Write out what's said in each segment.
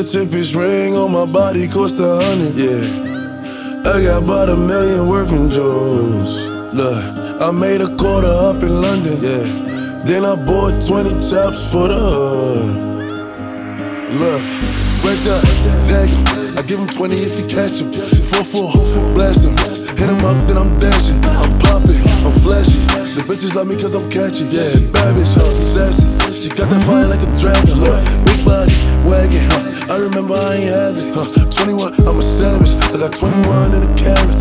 cheapest ring on my body cost 100, yeah. I got about $1 million worth in jewels. Look, I made a quarter up in London, yeah. Then I bought 20 chops for the hood. Look, wrapped up, tag him. I give him 20 if you catch him. 4-4, blast him. Hit him up, then I'm dashing. I'm popping, I'm flashy. The bitches love me cause I'm catchy, yeah. Bad bitch, sassy. She got that fire like a dragon. Look, big body, wagon, I remember I ain't had it, 21, I'm a savage. I got 21 in the carrots.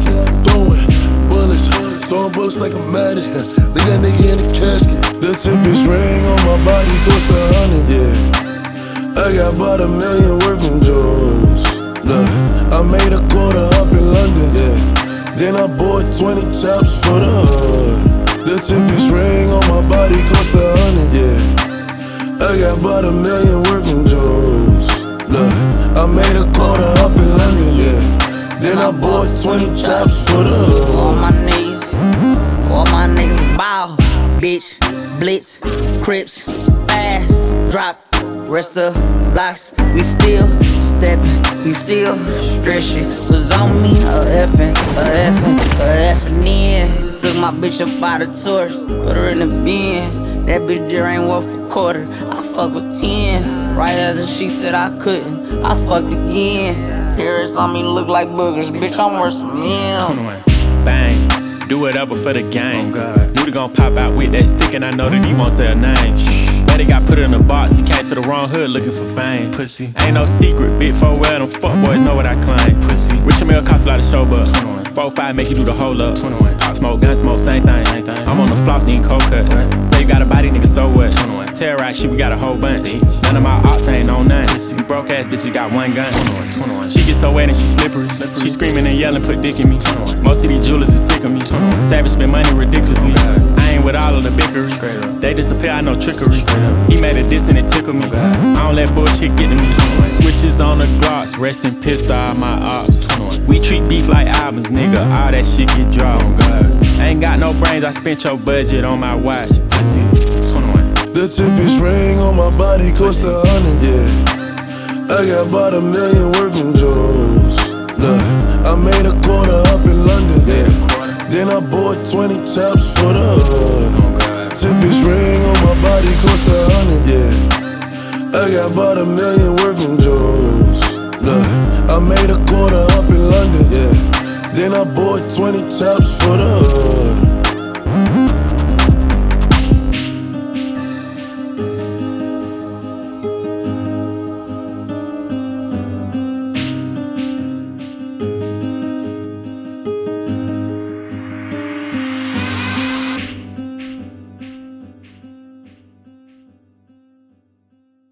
Throwing bullets like I'm mad at him. Leave that nigga in the casket. The cheapest ring on my body cost 100, yeah. I got about $1 million worth in jewels. Look, I made a quarter up in London, yeah. Then I bought 20 chops for the hood. The cheapest ring on my body cost 100, yeah. I got about $1 million worth in jewels. Look, I made a quarter up in London, yeah. Then I bought 20 chops for the hood. On my knees, all my niggas bow. Bitch, blitz, crips, fast, drop. Rest of blocks, we still steppin', we still stretchin'. Was on me, a effin' in. Took my bitch up by the torch, put her in the bins. That bitch there ain't worth a quarter, I fuck with 10s. Right after she said I couldn't, I fucked again. Harris on me look like boogers, bitch, I'm worth some meal. Bang, do whatever for the game. Knew they gon' pop out with that stick, and I know that he won't say a name. But he got put in a box, he came to the wrong hood looking for fame. Pussy, ain't no secret, big 4 well, them fuck boys know what I claim. Pussy, rich meal cost a lot of show, but 4-5 make you do the whole up. 21. Pop smoke, gun smoke, same thing. I'm on the floss eating cold cuts. Say you got a body, nigga, so what? 21. Terrorize shit, we got a whole bunch. None of my ops ain't on none. You broke ass bitches got one gun. 21. She get so wet and she slippery. She screaming and yelling, put dick in me. 21. Most of these jewelers is sick of me. 21. Savage spend money ridiculously. I ain't with all of the bickery. They disappear, I know trickery. He made a diss and it tickled me. I don't let bullshit get to me. Switches on the Glocks, resting pissed all my ops. We treat beef like albums, nigga. All that shit get dropped. I ain't got no brains, I spent your budget on my watch. Pussy, 21. The cheapest ring on my body cost 100, yeah. I got about $1 million worth in jewels. Look, I made a quarter up in London, yeah. Then I bought 20 chops for the hood. Cheapest ring on my body cost 100, yeah. I got about $1 million worth in jewels. Look, I made a quarter up in London, yeah. Then I bought 20 chops for the hood.